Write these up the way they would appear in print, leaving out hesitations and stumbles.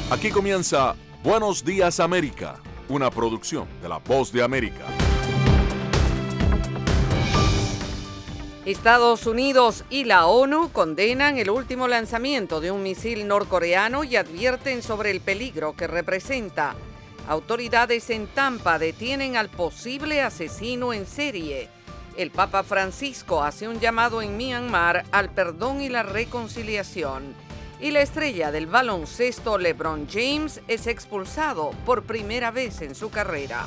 Aquí comienza Buenos Días América, una producción de La Voz de América. Estados Unidos y la ONU condenan el último lanzamiento de un misil norcoreano y advierten sobre el peligro que representa. Autoridades en Tampa detienen al posible asesino en serie. El Papa Francisco hace un llamado en Myanmar al perdón y la reconciliación. Y la estrella del baloncesto LeBron James es expulsado por primera vez en su carrera.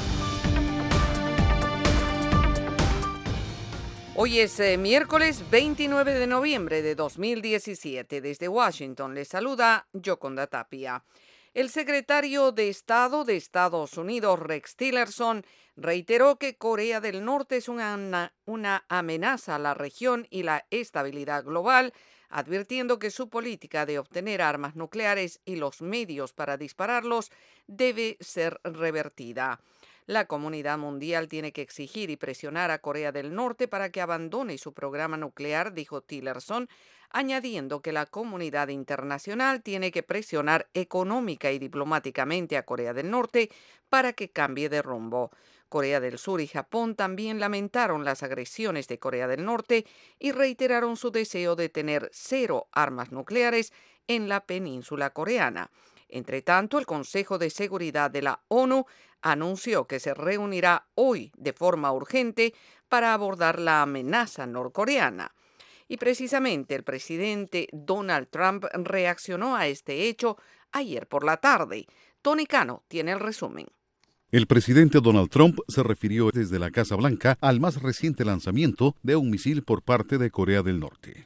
Hoy es miércoles 29 de noviembre de 2017. Desde Washington les saluda Yoconda Tapia. El secretario de Estado de Estados Unidos, Rex Tillerson, reiteró que Corea del Norte es una amenaza a la región y la estabilidad global, advirtiendo que su política de obtener armas nucleares y los medios para dispararlos debe ser revertida. La comunidad mundial tiene que exigir y presionar a Corea del Norte para que abandone su programa nuclear, dijo Tillerson, añadiendo que la comunidad internacional tiene que presionar económica y diplomáticamente a Corea del Norte para que cambie de rumbo. Corea del Sur y Japón también lamentaron las agresiones de Corea del Norte y reiteraron su deseo de tener 0 armas nucleares en la península coreana. Entre tanto, el Consejo de Seguridad de la ONU anunció que se reunirá hoy de forma urgente para abordar la amenaza norcoreana. Y precisamente el presidente Donald Trump reaccionó a este hecho ayer por la tarde. Tony Cano tiene el resumen. El presidente Donald Trump se refirió desde la Casa Blanca al más reciente lanzamiento de un misil por parte de Corea del Norte.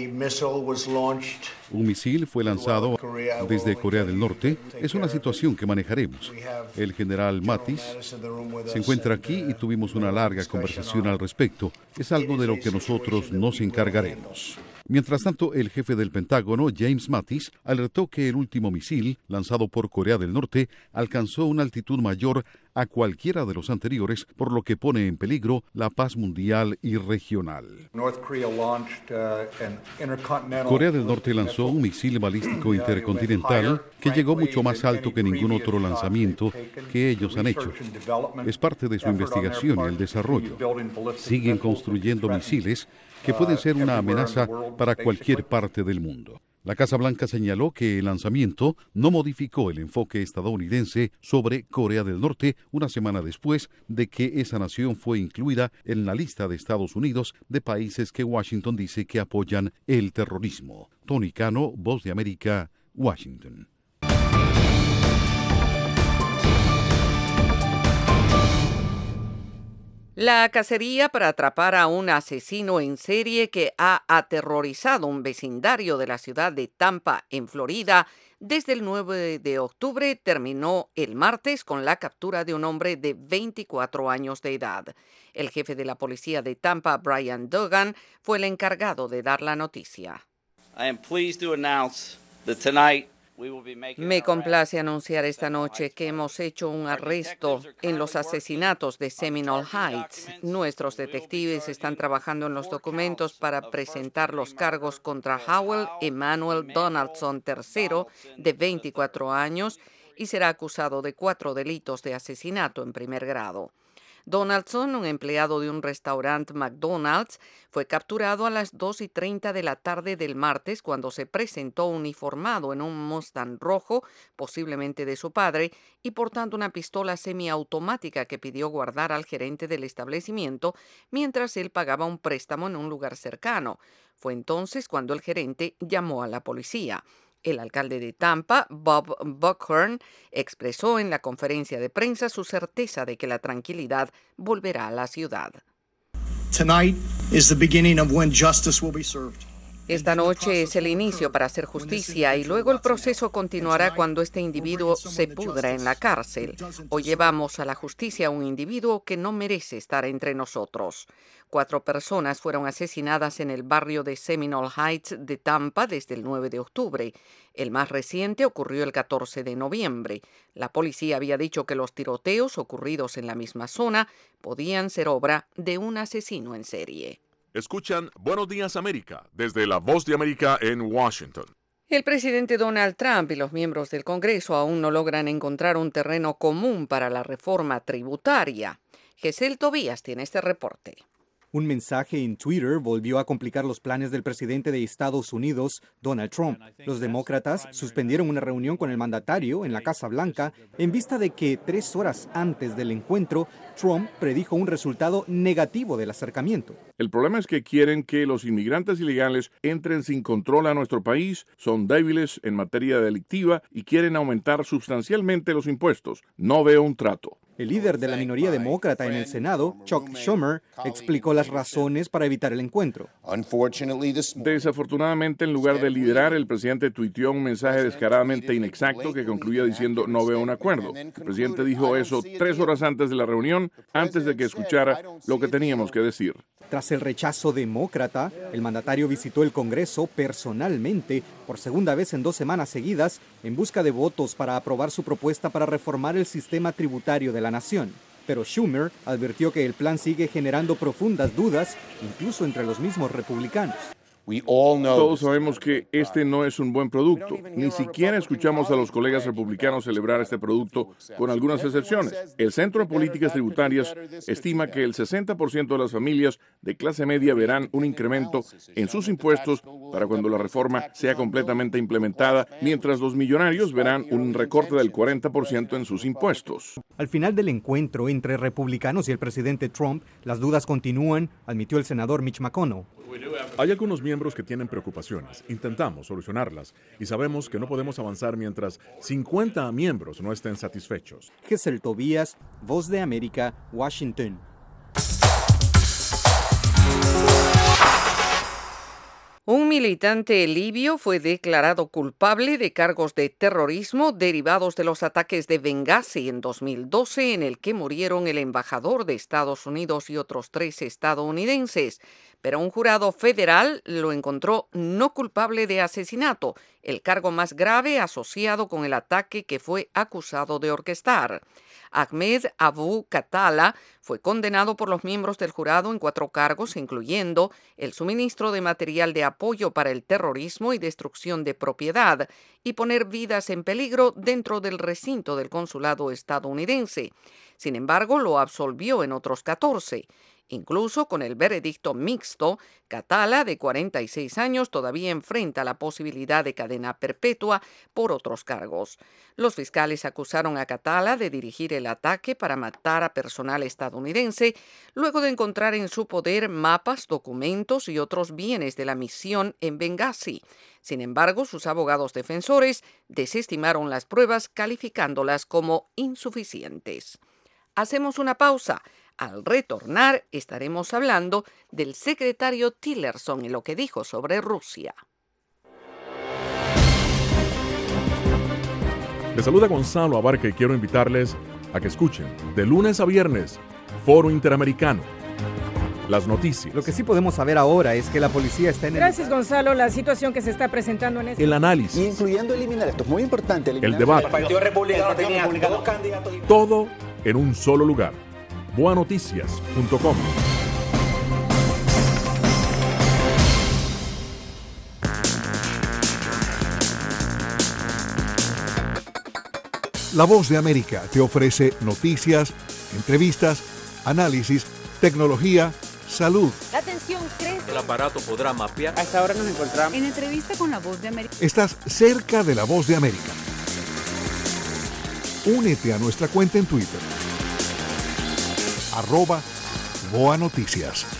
Un misil fue lanzado desde Corea del Norte. Es una situación que manejaremos. El general Mattis se encuentra aquí y tuvimos una larga conversación al respecto. Es algo de lo que nosotros nos encargaremos. Mientras tanto, el jefe del Pentágono, James Mattis, alertó que el último misil, lanzado por Corea del Norte, alcanzó una altitud mayor a cualquiera de los anteriores, por lo que pone en peligro la paz mundial y regional. Corea del Norte lanzó un misil balístico intercontinental que llegó mucho más alto que ningún otro lanzamiento que ellos han hecho. Es parte de su investigación y el desarrollo. Siguen construyendo misiles que pueden ser una amenaza para cualquier parte del mundo. La Casa Blanca señaló que el lanzamiento no modificó el enfoque estadounidense sobre Corea del Norte una semana después de que esa nación fue incluida en la lista de Estados Unidos de países que Washington dice que apoyan el terrorismo. Tony Cano, Voz de América, Washington. La cacería para atrapar a un asesino en serie que ha aterrorizado un vecindario de la ciudad de Tampa, en Florida, desde el 9 de octubre terminó el martes con la captura de un hombre de 24 años de edad. El jefe de la policía de Tampa, Brian Duggan, fue el encargado de dar la noticia. Me complace anunciar esta noche que hemos hecho un arresto en los asesinatos de Seminole Heights. Nuestros detectives están trabajando en los documentos para presentar los cargos contra Howell Emmanuel Donaldson III, de 24 años, y será acusado de 4 delitos de asesinato en primer grado. Donaldson, un empleado de un restaurante McDonald's, fue capturado a las 2:30 de la tarde del martes cuando se presentó uniformado en un Mustang rojo, posiblemente de su padre, y portando una pistola semiautomática que pidió guardar al gerente del establecimiento mientras él pagaba un préstamo en un lugar cercano. Fue entonces cuando el gerente llamó a la policía. El alcalde de Tampa, Bob Buckhorn, expresó en la conferencia de prensa su certeza de que la tranquilidad volverá a la ciudad. Esta noche es el inicio para hacer justicia y luego el proceso continuará cuando este individuo se pudra en la cárcel. Hoy llevamos a la justicia a un individuo que no merece estar entre nosotros. 4 personas fueron asesinadas en el barrio de Seminole Heights de Tampa desde el 9 de octubre. El más reciente ocurrió el 14 de noviembre. La policía había dicho que los tiroteos ocurridos en la misma zona podían ser obra de un asesino en serie. Escuchan Buenos Días América desde La Voz de América en Washington. El presidente Donald Trump y los miembros del Congreso aún no logran encontrar un terreno común para la reforma tributaria. Gesel Tobías tiene este reporte. Un mensaje en Twitter volvió a complicar los planes del presidente de Estados Unidos, Donald Trump. Los demócratas suspendieron una reunión con el mandatario en la Casa Blanca en vista de que 3 horas antes del encuentro, Trump predijo un resultado negativo del acercamiento. El problema es que quieren que los inmigrantes ilegales entren sin control a nuestro país, son débiles en materia delictiva y quieren aumentar sustancialmente los impuestos. No veo un trato. El líder de la minoría demócrata en el Senado, Chuck Schumer, explicó las razones para evitar el encuentro. Desafortunadamente, en lugar de liderar, el presidente tuiteó un mensaje descaradamente inexacto que concluía diciendo no veo un acuerdo. El presidente dijo eso 3 horas antes de la reunión, antes de que escuchara lo que teníamos que decir. Tras el rechazo demócrata, el mandatario visitó el Congreso personalmente por segunda vez en 2 semanas seguidas en busca de votos para aprobar su propuesta para reformar el sistema tributario de la nación. Pero Schumer advirtió que el plan sigue generando profundas dudas, incluso entre los mismos republicanos. Todos sabemos que este no es un buen producto. Ni siquiera escuchamos a los colegas republicanos celebrar este producto, con algunas excepciones. El Centro de Políticas Tributarias estima que el 60% de las familias de clase media verán un incremento en sus impuestos para cuando la reforma sea completamente implementada, mientras los millonarios verán un recorte del 40% en sus impuestos. Al final del encuentro entre republicanos y el presidente Trump, las dudas continúan, admitió el senador Mitch McConnell. Hay algunos miembros que tienen preocupaciones. Intentamos solucionarlas y sabemos que no podemos avanzar mientras 50 miembros no estén satisfechos. Gesel Tobías, Voz de América, Washington. Un militante libio fue declarado culpable de cargos de terrorismo derivados de los ataques de Benghazi en 2012, en el que murieron el embajador de Estados Unidos y otros 3 estadounidenses. Pero un jurado federal lo encontró no culpable de asesinato, el cargo más grave asociado con el ataque que fue acusado de orquestar. Ahmed Abu Khattala fue condenado por los miembros del jurado en 4 cargos, incluyendo el suministro de material de apoyo para el terrorismo y destrucción de propiedad, y poner vidas en peligro dentro del recinto del consulado estadounidense. Sin embargo, lo absolvió en otros 14. Incluso con el veredicto mixto, Khattala, de 46 años, todavía enfrenta la posibilidad de cadena perpetua por otros cargos. Los fiscales acusaron a Khattala de dirigir el ataque para matar a personal estadounidense, luego de encontrar en su poder mapas, documentos y otros bienes de la misión en Benghazi. Sin embargo, sus abogados defensores desestimaron las pruebas, calificándolas como insuficientes. Hacemos una pausa. Al retornar, estaremos hablando del secretario Tillerson y lo que dijo sobre Rusia. Les saluda Gonzalo Abarca y quiero invitarles a que escuchen de lunes a viernes Foro Interamericano. Las noticias. Lo que sí podemos saber ahora es que la policía está en Gracias, Gonzalo. La situación que se está presentando en el análisis. Incluyendo eliminar, esto es muy importante. El debate. El Partido Republicano tenía 2 candidatos. Todo en un solo lugar. boanoticias.com. La Voz de América te ofrece noticias, entrevistas, análisis, tecnología, salud. La tensión crece. El aparato podrá mapear. A esta hora nos encontramos en entrevista con La Voz de América. Estás cerca de La Voz de América. Únete a nuestra cuenta en Twitter. @BoaNoticias.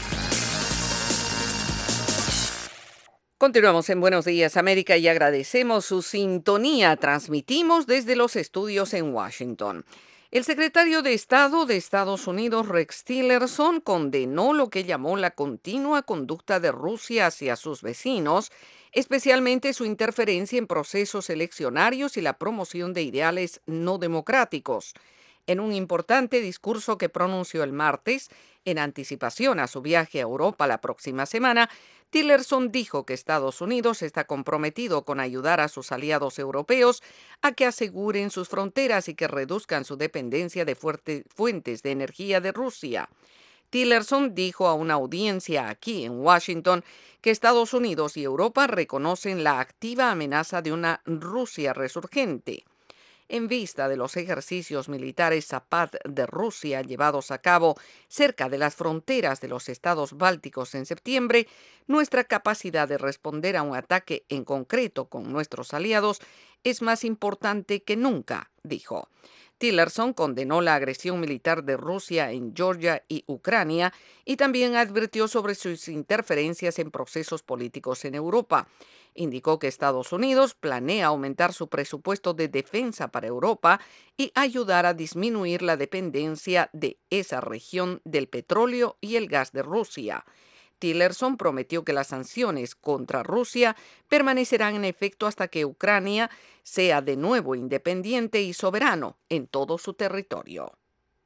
Continuamos en Buenos Días América y agradecemos su sintonía. Transmitimos desde los estudios en Washington. El secretario de Estado de Estados Unidos, Rex Tillerson, condenó lo que llamó la continua conducta de Rusia hacia sus vecinos, especialmente su interferencia en procesos eleccionarios y la promoción de ideales no democráticos. En un importante discurso que pronunció el martes, en anticipación a su viaje a Europa la próxima semana, Tillerson dijo que Estados Unidos está comprometido con ayudar a sus aliados europeos a que aseguren sus fronteras y que reduzcan su dependencia de fuentes de energía de Rusia. Tillerson dijo a una audiencia aquí en Washington que Estados Unidos y Europa reconocen la activa amenaza de una Rusia resurgente. En vista de los ejercicios militares Zapad de Rusia llevados a cabo cerca de las fronteras de los estados bálticos en septiembre, nuestra capacidad de responder a un ataque en concreto con nuestros aliados es más importante que nunca, dijo. Tillerson condenó la agresión militar de Rusia en Georgia y Ucrania y también advirtió sobre sus interferencias en procesos políticos en Europa. Indicó que Estados Unidos planea aumentar su presupuesto de defensa para Europa y ayudar a disminuir la dependencia de esa región del petróleo y el gas de Rusia. Tillerson prometió que las sanciones contra Rusia permanecerán en efecto hasta que Ucrania sea de nuevo independiente y soberano en todo su territorio.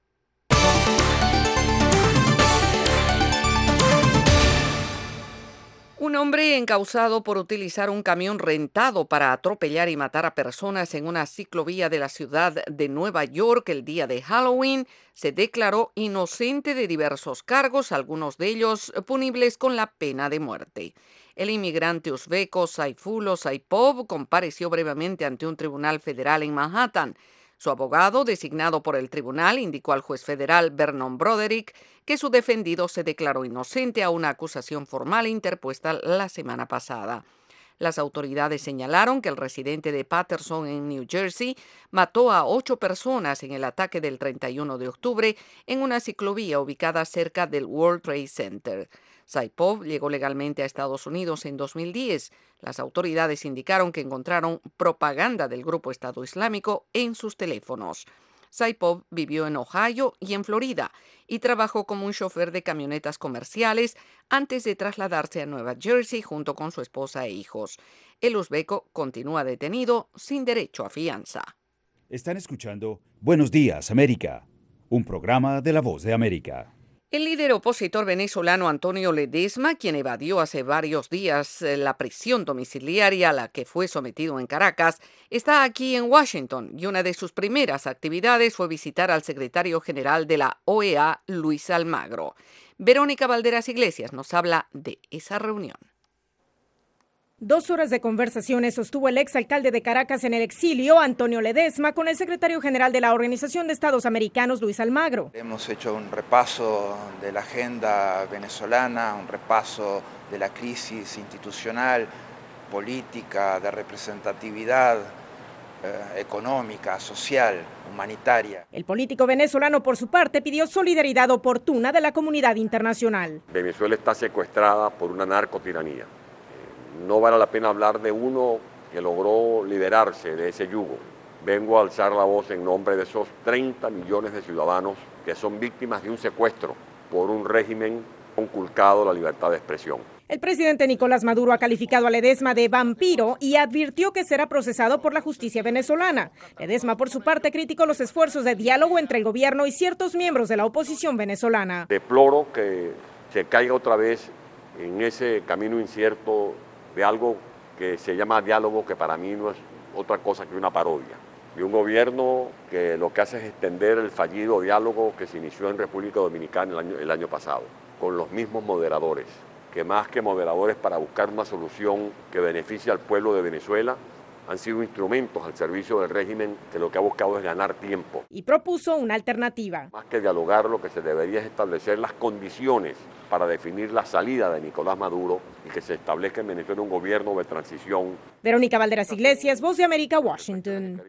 Un hombre encausado por utilizar un camión rentado para atropellar y matar a personas en una ciclovía de la ciudad de Nueva York el día de Halloween se declaró inocente de diversos cargos, algunos de ellos punibles con la pena de muerte. El inmigrante uzbeko Sayfullo Saipov compareció brevemente ante un tribunal federal en Manhattan. Su abogado, designado por el tribunal, indicó al juez federal Vernon Broderick que su defendido se declaró inocente a una acusación formal interpuesta la semana pasada. Las autoridades señalaron que el residente de Paterson en New Jersey mató a 8 personas en el ataque del 31 de octubre en una ciclovía ubicada cerca del World Trade Center. Saipov llegó legalmente a Estados Unidos en 2010. Las autoridades indicaron que encontraron propaganda del grupo Estado Islámico en sus teléfonos. Saipov vivió en Ohio y en Florida y trabajó como un chofer de camionetas comerciales antes de trasladarse a Nueva Jersey junto con su esposa e hijos. El uzbeko continúa detenido sin derecho a fianza. Están escuchando Buenos Días, América, un programa de La Voz de América. El líder opositor venezolano Antonio Ledezma, quien evadió hace varios días la prisión domiciliaria a la que fue sometido en Caracas, está aquí en Washington y una de sus primeras actividades fue visitar al secretario general de la OEA, Luis Almagro. Verónica Valderas Iglesias nos habla de esa reunión. 2 horas de conversaciones sostuvo el exalcalde de Caracas en el exilio, Antonio Ledezma, con el secretario general de la Organización de Estados Americanos, Luis Almagro. Hemos hecho un repaso de la agenda venezolana, un repaso de la crisis institucional, política, de representatividad, económica, social, humanitaria. El político venezolano, por su parte, pidió solidaridad oportuna de la comunidad internacional. Venezuela está secuestrada por una narcotiranía. No vale la pena hablar de uno que logró liberarse de ese yugo. Vengo a alzar la voz en nombre de esos 30 millones de ciudadanos que son víctimas de un secuestro por un régimen conculcado la libertad de expresión. El presidente Nicolás Maduro ha calificado a Ledezma de vampiro y advirtió que será procesado por la justicia venezolana. Ledezma, por su parte, criticó los esfuerzos de diálogo entre el gobierno y ciertos miembros de la oposición venezolana. Deploro que se caiga otra vez en ese camino incierto de algo que se llama diálogo, que para mí no es otra cosa que una parodia. De un gobierno que lo que hace es extender el fallido diálogo que se inició en República Dominicana el año pasado, con los mismos moderadores, que más que moderadores para buscar una solución que beneficie al pueblo de Venezuela, han sido instrumentos al servicio del régimen que lo que ha buscado es ganar tiempo. Y propuso una alternativa. Más que dialogar, lo que se debería es establecer las condiciones para definir la salida de Nicolás Maduro y que se establezca en Venezuela un gobierno de transición. Verónica Valderas Iglesias, Voz de América, Washington.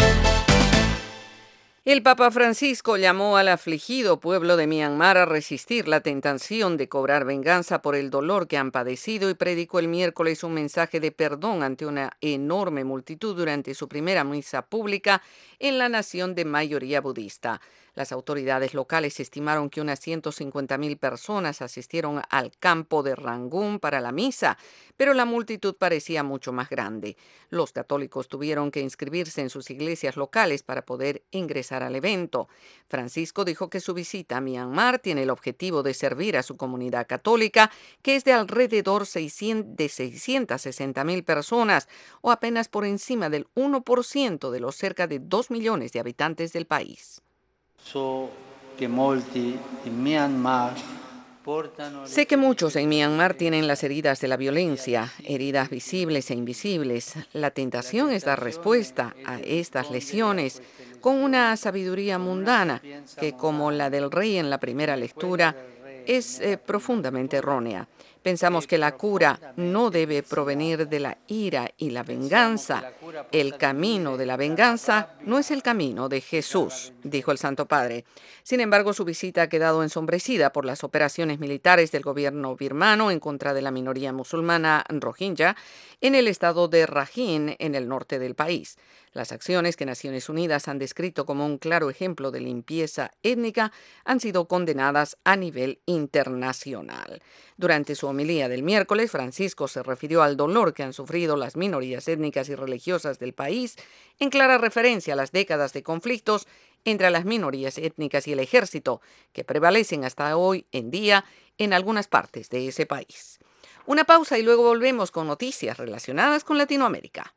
El Papa Francisco llamó al afligido pueblo de Myanmar a resistir la tentación de cobrar venganza por el dolor que han padecido y predicó el miércoles un mensaje de perdón ante una enorme multitud durante su primera misa pública en la nación de mayoría budista. Las autoridades locales estimaron que unas 150,000 personas asistieron al campo de Rangún para la misa, pero la multitud parecía mucho más grande. Los católicos tuvieron que inscribirse en sus iglesias locales para poder ingresar al evento. Francisco dijo que su visita a Myanmar tiene el objetivo de servir a su comunidad católica, que es de alrededor de 660,000 personas, o apenas por encima del 1% de los cerca de 2 millones de habitantes del país. Sé que muchos en Myanmar tienen las heridas de la violencia, heridas visibles e invisibles. La tentación es dar respuesta a estas lesiones con una sabiduría mundana que, como la del rey en la primera lectura, es profundamente errónea. Pensamos que la cura no debe provenir de la ira y la venganza. El camino de la venganza no es el camino de Jesús, dijo el Santo Padre. Sin embargo, su visita ha quedado ensombrecida por las operaciones militares del gobierno birmano en contra de la minoría musulmana rohingya en el estado de Rakhine, en el norte del país. Las acciones que Naciones Unidas han descrito como un claro ejemplo de limpieza étnica han sido condenadas a nivel internacional. Durante su homilía del miércoles, Francisco se refirió al dolor que han sufrido las minorías étnicas y religiosas del país, en clara referencia a las décadas de conflictos entre las minorías étnicas y el ejército, que prevalecen hasta hoy en día en algunas partes de ese país. Una pausa y luego volvemos con noticias relacionadas con Latinoamérica.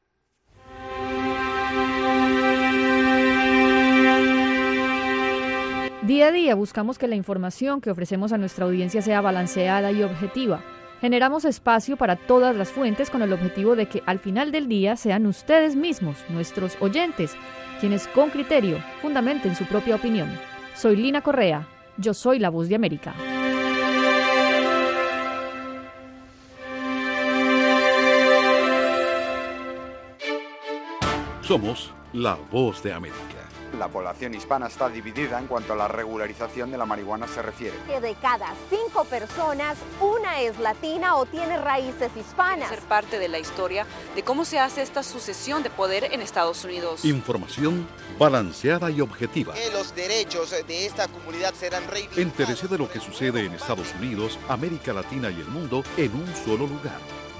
Día a día buscamos que la información que ofrecemos a nuestra audiencia sea balanceada y objetiva. Generamos espacio para todas las fuentes con el objetivo de que al final del día sean ustedes mismos, nuestros oyentes, quienes con criterio fundamenten su propia opinión. Soy Lina Correa, yo soy La Voz de América. Somos La Voz de América. La población hispana está dividida en cuanto a la regularización de la marihuana se refiere. Que de cada 5 personas, una es latina o tiene raíces hispanas. Ser parte de la historia de cómo se hace esta sucesión de poder en Estados Unidos. Información balanceada y objetiva. Que los derechos de esta comunidad serán reivindicados. Entérese de lo que sucede en Estados Unidos, América Latina y el mundo en un solo lugar.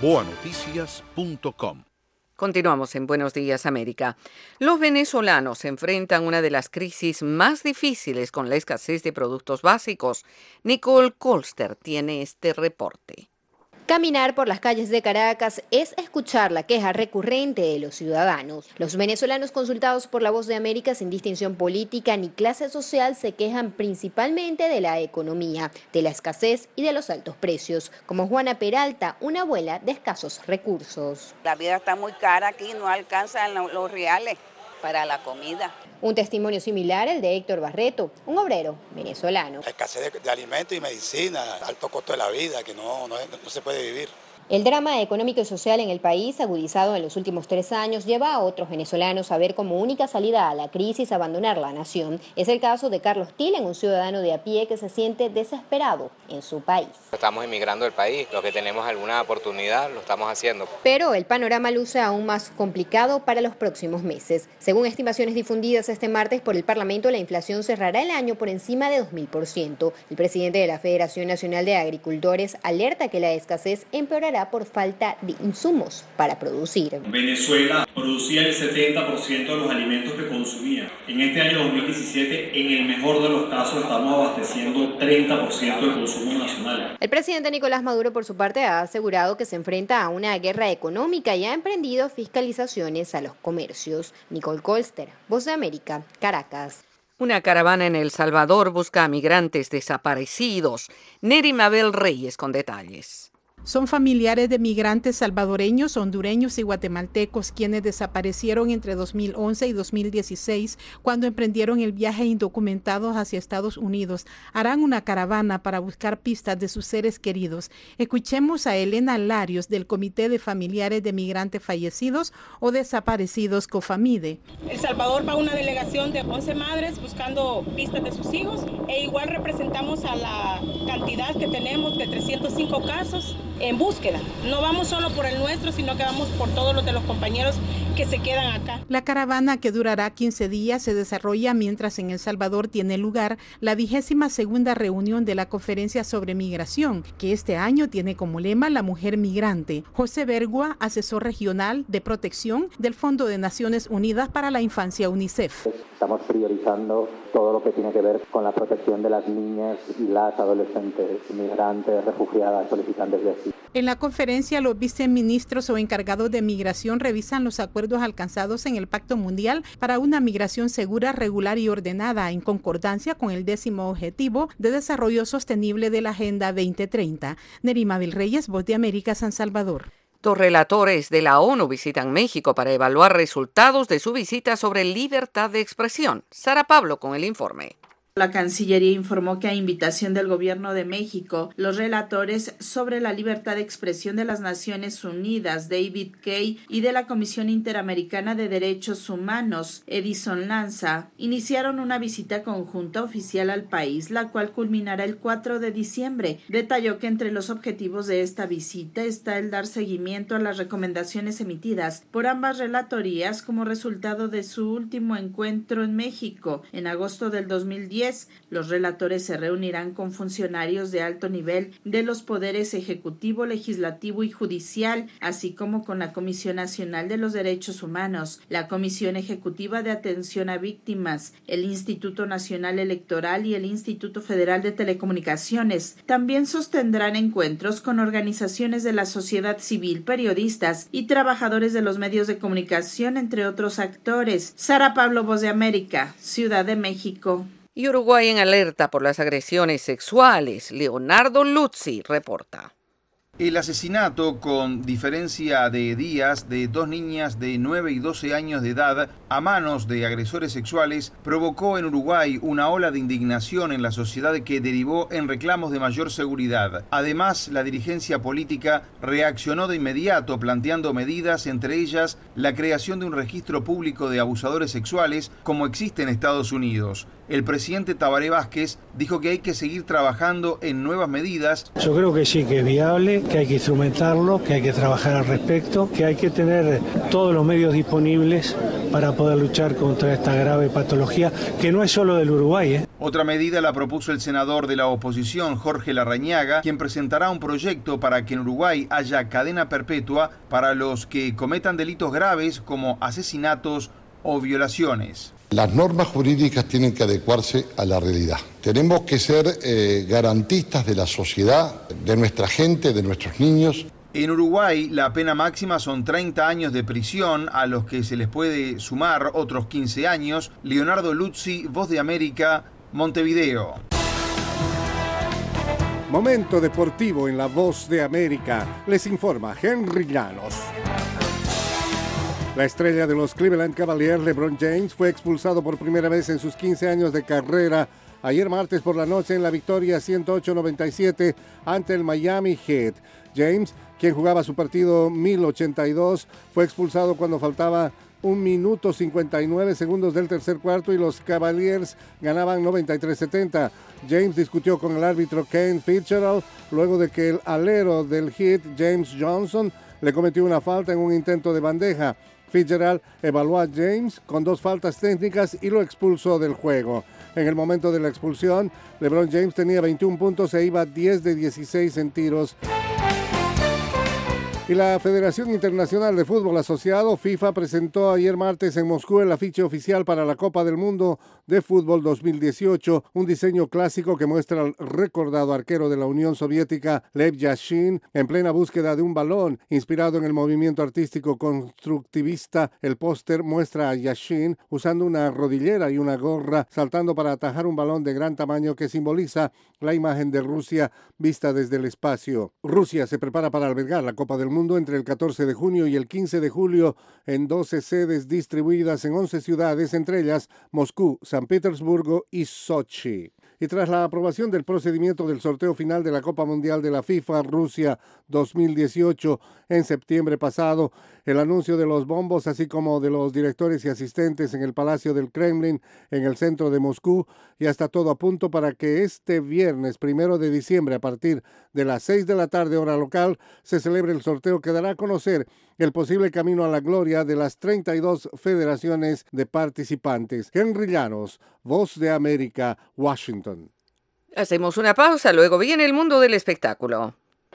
boanoticias.com. Continuamos en Buenos Días, América. Los venezolanos enfrentan una de las crisis más difíciles con la escasez de productos básicos. Nicole Colster tiene este reporte. Caminar por las calles de Caracas es escuchar la queja recurrente de los ciudadanos. Los venezolanos consultados por La Voz de América sin distinción política ni clase social se quejan principalmente de la economía, de la escasez y de los altos precios, como Juana Peralta, una abuela de escasos recursos. La vida está muy cara aquí, no alcanzan los reales para la comida. Un testimonio similar el de Héctor Barreto, un obrero venezolano. La escasez de alimentos y medicina, alto costo de la vida, que no se puede vivir. El drama económico y social en el país, agudizado en los últimos 3 años, lleva a otros venezolanos a ver como única salida a la crisis abandonar la nación. Es el caso de Carlos Tilen, un ciudadano de a pie que se siente desesperado en su país. Estamos emigrando del país, lo que tenemos alguna oportunidad lo estamos haciendo. Pero el panorama luce aún más complicado para los próximos meses. Según estimaciones difundidas este martes por el Parlamento, la inflación cerrará el año por encima de 2.000%. El presidente de la Federación Nacional de Agricultores alerta que la escasez empeorará por falta de insumos para producir. Venezuela producía el 70% de los alimentos que consumía. En este año 2017, en el mejor de los casos, estamos abasteciendo 30% del consumo nacional. El presidente Nicolás Maduro, por su parte, ha asegurado que se enfrenta a una guerra económica y ha emprendido fiscalizaciones a los comercios. Nicole Colster, Voz de América, Caracas. Una caravana en El Salvador busca a migrantes desaparecidos. Neri Mabel Reyes con detalles. Son familiares de migrantes salvadoreños, hondureños y guatemaltecos quienes desaparecieron entre 2011 y 2016 cuando emprendieron el viaje indocumentados hacia Estados Unidos. Harán una caravana para buscar pistas de sus seres queridos. Escuchemos a Elena Larios del Comité de Familiares de Migrantes Fallecidos o Desaparecidos COFAMIDE. El Salvador va a una delegación de 11 madres buscando pistas de sus hijos e igual representamos a la cantidad que tenemos de 305 casos. En búsqueda. No vamos solo por el nuestro, sino que vamos por todos los de los compañeros que se quedan acá. La caravana, que durará 15 días, se desarrolla mientras en El Salvador tiene lugar la 22ª reunión de la Conferencia sobre Migración, que este año tiene como lema la mujer migrante. José Bergua, asesor regional de protección del Fondo de Naciones Unidas para la Infancia UNICEF. Estamos priorizando todo lo que tiene que ver con la protección de las niñas y las adolescentes migrantes, refugiadas, solicitantes de asilo. En la conferencia, los viceministros o encargados de migración revisan los acuerdos alcanzados en el Pacto Mundial para una migración segura, regular y ordenada, en concordancia con el 10º Objetivo de Desarrollo Sostenible de la Agenda 2030. Nerima Vilreyes, Voz de América, San Salvador. Dos relatores de la ONU visitan México para evaluar resultados de su visita sobre libertad de expresión. Sara Pablo con el informe. La Cancillería informó que a invitación del Gobierno de México, los relatores sobre la libertad de expresión de las Naciones Unidas, David Kaye, y de la Comisión Interamericana de Derechos Humanos, Edison Lanza, iniciaron una visita conjunta oficial al país, la cual culminará el 4 de diciembre. Detalló que entre los objetivos de esta visita está el dar seguimiento a las recomendaciones emitidas por ambas relatorías como resultado de su último encuentro en México en agosto del 2010. Los relatores se reunirán con funcionarios de alto nivel de los poderes ejecutivo, legislativo y judicial, así como con la Comisión Nacional de los Derechos Humanos, la Comisión Ejecutiva de Atención a Víctimas, el Instituto Nacional Electoral y el Instituto Federal de Telecomunicaciones. También sostendrán encuentros con organizaciones de la sociedad civil, periodistas y trabajadores de los medios de comunicación, entre otros actores. Sara Pablo, Voz de América, Ciudad de México. Y Uruguay en alerta por las agresiones sexuales. Leonardo Luzzi reporta. El asesinato, con diferencia de días, de dos niñas de 9 y 12 años de edad a manos de agresores sexuales provocó en Uruguay una ola de indignación en la sociedad que derivó en reclamos de mayor seguridad. Además, la dirigencia política reaccionó de inmediato planteando medidas, entre ellas la creación de un registro público de abusadores sexuales como existe en Estados Unidos. El presidente Tabaré Vázquez dijo que hay que seguir trabajando en nuevas medidas. Yo creo que sí, que es viable, que hay que instrumentarlo, que hay que trabajar al respecto, que hay que tener todos los medios disponibles para poder luchar contra esta grave patología, que no es solo del Uruguay. Otra medida la propuso el senador de la oposición, Jorge Larrañaga, quien presentará un proyecto para que en Uruguay haya cadena perpetua para los que cometan delitos graves como asesinatos o violaciones. Las normas jurídicas tienen que adecuarse a la realidad. Tenemos que ser garantistas de la sociedad, de nuestra gente, de nuestros niños. En Uruguay, la pena máxima son 30 años de prisión, a los que se les puede sumar otros 15 años. Leonardo Luzzi, Voz de América, Montevideo. Momento deportivo en La Voz de América. Les informa Henry Llanos. La estrella de los Cleveland Cavaliers, LeBron James, fue expulsado por primera vez en sus 15 años de carrera ayer martes por la noche en la victoria 108-97 ante el Miami Heat. James, quien jugaba su partido 1082, fue expulsado cuando faltaba 1 minuto 59 segundos del tercer cuarto y los Cavaliers ganaban 93-70. James discutió con el árbitro Ken Fitzgerald luego de que el alero del Heat, James Johnson, le cometió una falta en un intento de bandeja. Fitzgerald evaluó a James con 2 faltas técnicas y lo expulsó del juego. En el momento de la expulsión, LeBron James tenía 21 puntos e iba 10 de 16 en tiros. Y la Federación Internacional de Fútbol Asociado, FIFA, presentó ayer martes en Moscú el afiche oficial para la Copa del Mundo de Fútbol 2018, un diseño clásico que muestra al recordado arquero de la Unión Soviética, Lev Yashin, en plena búsqueda de un balón. Inspirado en el movimiento artístico constructivista, el póster muestra a Yashin usando una rodillera y una gorra, saltando para atajar un balón de gran tamaño que simboliza la imagen de Rusia vista desde el espacio. Rusia se prepara para albergar la Copa del Mundo entre el 14 de junio y el 15 de julio en 12 sedes distribuidas en 11 ciudades, entre ellas Moscú, San Petersburgo y Sochi. Y tras la aprobación del procedimiento del sorteo final de la Copa Mundial de la FIFA Rusia 2018 en septiembre pasado, el anuncio de los bombos, así como de los directores y asistentes en el Palacio del Kremlin, en el centro de Moscú, ya está todo a punto para que este viernes 1 de diciembre, a partir de las 6 de la tarde hora local, se celebre el sorteo que dará a conocer el posible camino a la gloria de las 32 federaciones de participantes. Henry Llanos, Voz de América, Washington. Hacemos una pausa, luego viene el mundo del espectáculo.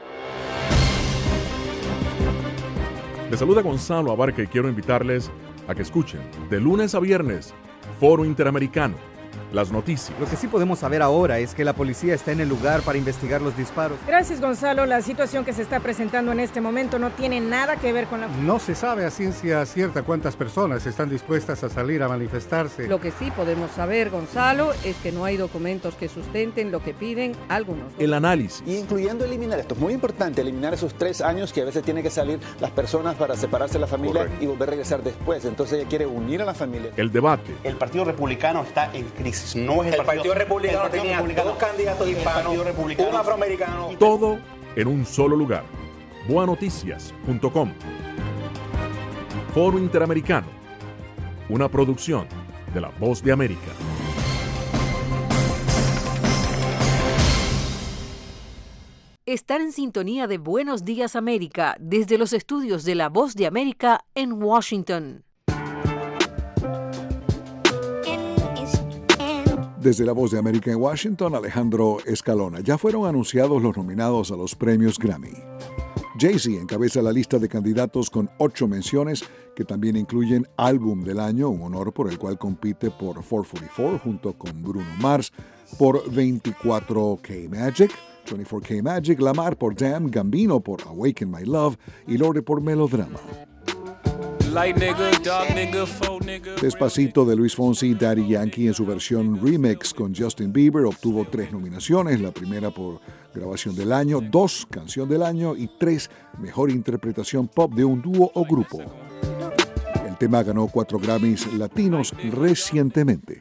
Les saluda Gonzalo Abarca y quiero invitarles a que escuchen de lunes a viernes Foro Interamericano, las noticias. Lo que sí podemos saber ahora es que la policía está en el lugar para investigar los disparos. Gracias, Gonzalo. La situación que se está presentando en este momento no tiene nada que ver con la... No se sabe a ciencia cierta cuántas personas están dispuestas a salir a manifestarse. Lo que sí podemos saber, Gonzalo, es que no hay documentos que sustenten lo que piden algunos. El análisis. Y incluyendo eliminar esto. Es muy importante eliminar esos 3 años que a veces tienen que salir las personas para separarse de la familia. Correcto. Y volver a regresar después. Entonces ella quiere unir a la familia. El debate. El Partido Republicano está en crisis. No es el Partido Republicano tenía 2 candidatos hispanos, un afroamericano. Todo en un solo lugar. boanoticias.com. Foro Interamericano. Una producción de La Voz de América. Están en sintonía de Buenos Días América desde los estudios de La Voz de América en Washington. Desde La Voz de América en Washington, Alejandro Escalona. Ya fueron anunciados los nominados a los premios Grammy. Jay-Z encabeza la lista de candidatos con 8 menciones que también incluyen Álbum del Año, un honor por el cual compite por 444 junto con Bruno Mars por 24K Magic, 24K Magic, Lamar por Damn, Gambino por Awaken My Love y Lorde por Melodrama. Despacito de Luis Fonsi y Daddy Yankee en su versión remix con Justin Bieber obtuvo 3 nominaciones, la primera por Grabación del Año, 2 Canción del Año y 3 Mejor Interpretación Pop de un dúo o grupo. El tema ganó 4 Grammys latinos recientemente.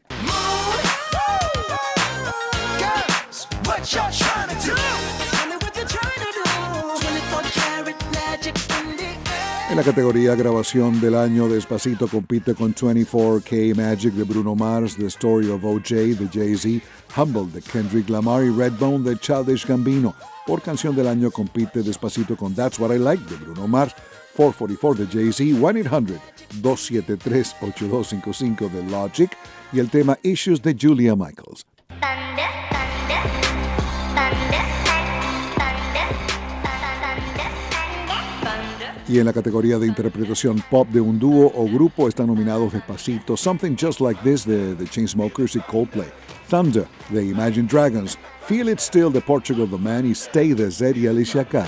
En la categoría Grabación del Año, Despacito compite con 24K Magic de Bruno Mars, The Story of O.J. de Jay-Z, Humble de Kendrick Lamar y Redbone de Childish Gambino. Por Canción del Año compite Despacito con That's What I Like de Bruno Mars, 444 de Jay-Z, 1-800-273-8255 de Logic y el tema Issues de Julia Michaels. Y en la categoría de interpretación pop de un dúo o grupo están nominados Despacito, Something Just Like This de The Chainsmokers y Coldplay, Thunder de Imagine Dragons, Feel It Still de Portugal The Man y Stay de Zed y Alicia Cara.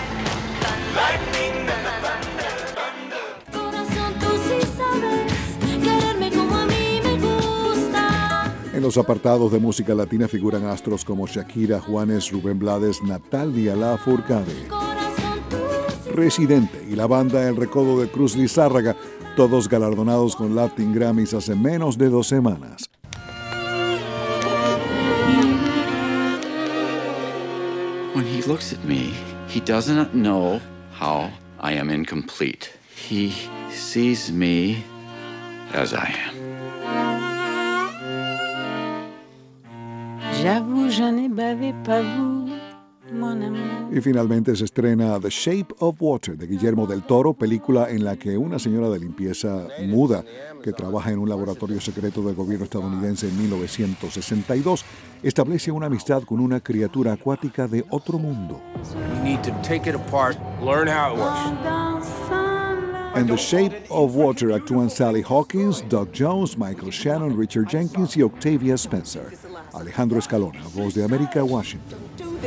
En los apartados de música latina figuran astros como Shakira, Juanes, Rubén Blades, Natalia Lafourcade, Residente y la banda El Recodo de Cruz Lizárraga, todos galardonados con Latin Grammys hace menos de 2 semanas. When he looks at me, he doesn't know how I am incomplete. He sees me as I am. J'avoue, je n'ai bavé pas vous. Y finalmente se estrena The Shape of Water de Guillermo del Toro, película en la que una señora de limpieza muda que trabaja en un laboratorio secreto del gobierno estadounidense en 1962 establece una amistad con una criatura acuática de otro mundo. En The Shape of Water actúan Sally Hawkins, Doug Jones, Michael Shannon, Richard Jenkins y Octavia Spencer. Alejandro Escalona, Voz de América, Washington.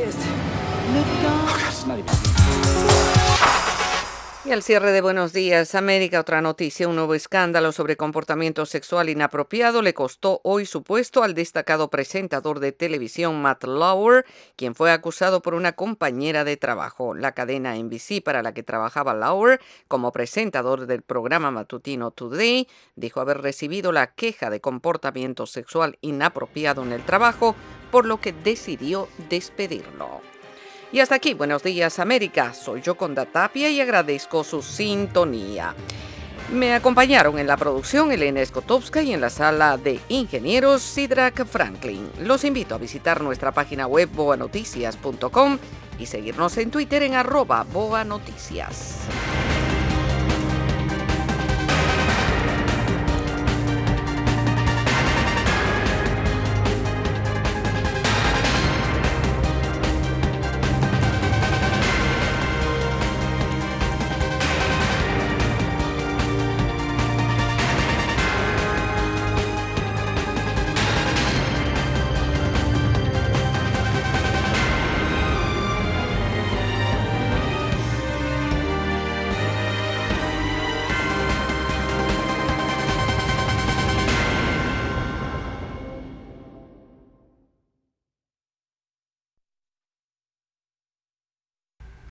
Y al cierre de Buenos Días América, otra noticia, un nuevo escándalo sobre comportamiento sexual inapropiado le costó hoy su puesto al destacado presentador de televisión Matt Lauer, quien fue acusado por una compañera de trabajo. La cadena NBC para la que trabajaba Lauer como presentador del programa matutino Today dijo haber recibido la queja de comportamiento sexual inapropiado en el trabajo, por lo que decidió despedirlo. Y hasta aquí, Buenos Días América. Soy Yoconda Tapia y agradezco su sintonía. Me acompañaron en la producción Elena Skotowska y en la sala de ingenieros Sidrak Franklin. Los invito a visitar nuestra página web boanoticias.com y seguirnos en Twitter en @boanoticias.